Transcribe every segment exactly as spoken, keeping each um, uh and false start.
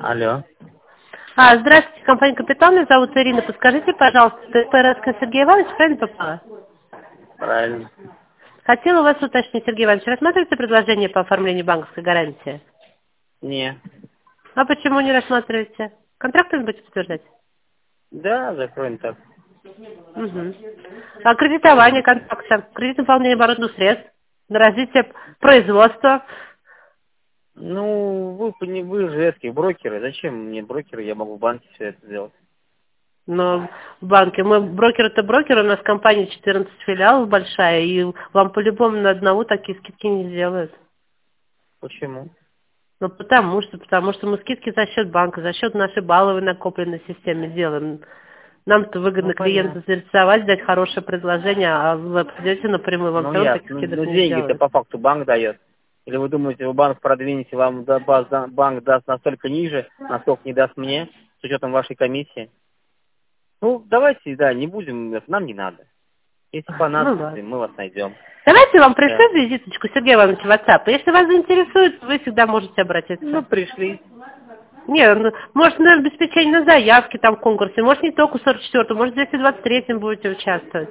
Алло. А, здравствуйте, компания «Капитал», меня зовут Ирина. Подскажите, пожалуйста, это ПРСК Сергей Иванович, правильно попала? Правильно. Хотела у вас уточнить, Сергей Иванович, рассматриваете предложение по оформлению банковской гарантии? Не. А почему не рассматриваете? Контрактами будете утверждать? Да, закроем так. Угу. А кредитование контракта, кредит выполнения оборотных средств, на развитие производства? Ну, вы, пони- вы же эти брокеры. Зачем мне брокеры? Я могу в банке все это сделать. Но в банке, мы брокер это брокер, у нас компания четырнадцать филиалов большая, и вам по-любому на одного такие скидки не сделают. Почему? Ну, потому что, потому что мы скидки за счет банка, за счет нашей балловой накопленной системы делаем. Нам-то выгодно Ну, клиента понятно. заинтересовать, дать хорошее предложение, а вы придете напрямую, вам Ну, все равно ясно. таких Ну, скидок ну, не деньги-то сделают. по факту банк дает. Или вы думаете, вы банк продвинете, вам да- баз- да- банк даст настолько ниже, насколько не даст мне, с учетом вашей комиссии? Ну, давайте, да, не будем, это нам не надо. Если Ну понадобится, ладно. мы вас найдем. Давайте я вам Да. пришлю визиточку Сергея Ивановича в WhatsApp. Если вас заинтересует, вы всегда можете Ну, обратиться. пришли. Не, ну, может, на обеспечение на заявке там в конкурсе, может, не только в сорок четвёртом, может, в двести двадцать третьем будете участвовать.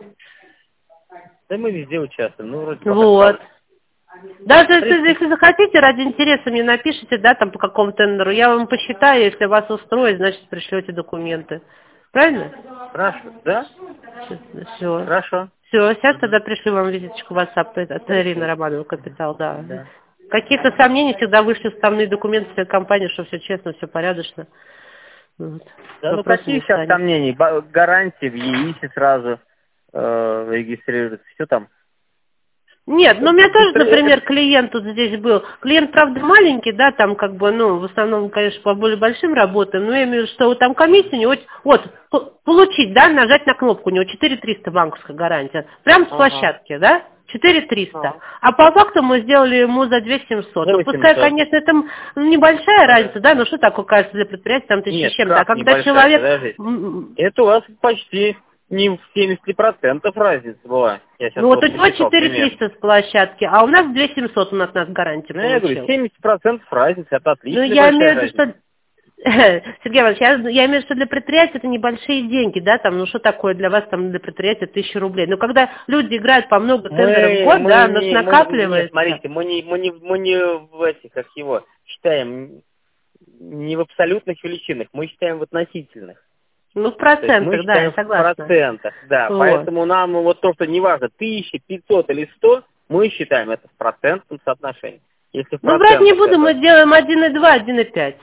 Да мы везде участвуем, ну, вроде пока Вот. справочно. Даже если, Пришли. если захотите, ради интереса мне напишите, да, там по какому тендеру, я вам посчитаю, если вас устроит, значит, пришлете документы. Правильно? Хорошо, да? Все. Хорошо. Все, сейчас Мгм. тогда пришлю вам визиточку в WhatsApp от Ирины Пришли. Романова, Капитал, да. Да. Какие-то сомнения, всегда вышли уставные документы всей компании, что все честно, все порядочно. Вот. Да, ну Вопросов какие не сейчас станет. сомнений? Ба- Гарантии в ЕИСе сразу э, регистрируется. Все там. Нет, ну у меня тоже, Быстро- э, например, клиент тут здесь был. Клиент, правда, маленький, да, там как бы, ну, в основном, конечно, по более большим работаем, но я имею в виду, что вот там комиссия у него, вот, п- получить, да, нажать на кнопку, у него четыре триста банковская гарантия, прям с Ага. площадки, да, четыре триста. Ага. А по факту мы сделали ему за две семьсот. За Ну, пускай, восемьсот. конечно, это м, небольшая Ну да. разница, да, но что такое, кажется, для предприятия, там тысяча с Нет, чем-то. А как когда небольшая, человек, подождите. м, Это у вас почти не в семьдесят процентов разница была. Я сейчас ну вот вот у него посчитал четыре пример. триста с площадки, а у нас две семьсот у нас, нас гарантия Ну, я говорю, получил. семьдесят процентов разница, это Ну, отличная я большая имею в виду, разница. что... Сергей Иванович, я, я имею в виду, что для предприятия это небольшие деньги, да, там, ну что такое для вас там для предприятия тысяча рублей. Но когда люди играют по много тендеров в Мы, год, да, мы оно ж не, мы, не, накапливается. смотрите, мы не, мы не, мы не в этих, как его, считаем не в абсолютных величинах, мы считаем в относительных. Ну, в То есть мы процентах, да, я считаем в согласна. процентах, да. Вот. Поэтому нам вот то, что неважно, тысяча, пятьсот или сто, мы считаем это в процентном соотношении. Если в Ну, брать не процентах буду, мы это делаем один и два, один и пять.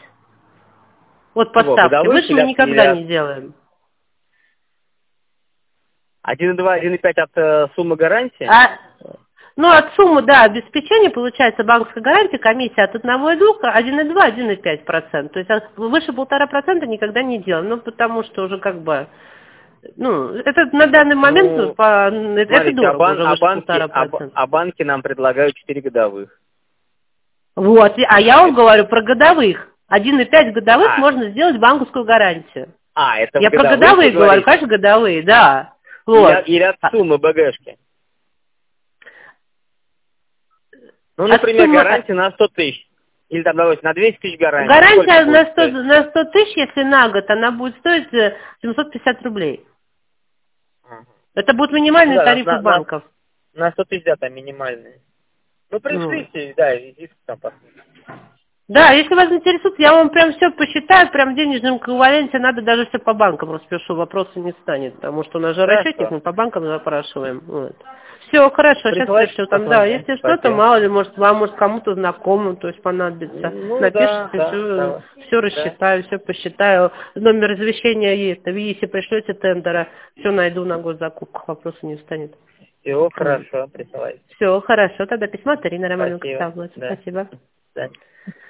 Вот по чего, ставке. годовых Выше или мы от, или никогда от не делаем. один и два, один и пять от э, суммы гарантии? А, ну, от суммы, да, обеспечения получается банковская гарантия, комиссия от одного и двух, один и два, один и пять процентов. То есть от- выше полтора процента никогда не делаем. Ну, потому что уже как бы, ну, это на данный момент, ну, Ну, по, это смотрите, а, дорого, бан, уже а, выше банки, полтора а, б- процента. а банки нам предлагают четыре годовых. Вот, и- а я вам Это- говорю про годовых. один и пять годовых а, можно сделать банковскую гарантию. а, это в Я про годовых вы годовые говорю, говорите? конечно, годовые, да. Или, Вот. или от А- суммы БГшки? Ну, От например, суммы, а, гарантия на сто тысяч. Или там, давайте, на двести тысяч гарантия. Сколько гарантия на будет сто, стоить? на сто тысяч, если на год, она будет стоить э, семьсот пятьдесят рублей. Ага. Это будут Ну минимальные да, на, тарифы на, на, банков. на сто тысяч, да, там минимальные. Ну, Ну. пришлите, да, визитку там посмотрим. Да, если вас интересует, я вам прям все посчитаю, прям в денежном эквиваленте, надо даже все по банкам распишу, вопроса не станет, потому что у нас же расчетник, Хорошо. мы по банкам запрашиваем. Вот. Все, хорошо, сейчас Присылайте, пришлю там, да, посмотрим. если что-то, Спасибо. мало ли, может, вам, может, кому-то знакомым, то есть понадобится. Ну, Напишите, да, да, все, да. все Да. рассчитаю, все посчитаю. Номер извещения есть, если пришлете тендера, все найду на госзакупках, вопроса не станет. Всего Вот. хорошо, присылайте. Все, хорошо, тогда письмо от Ирины Романовны Спасибо. Капитал. Да. Спасибо. Да.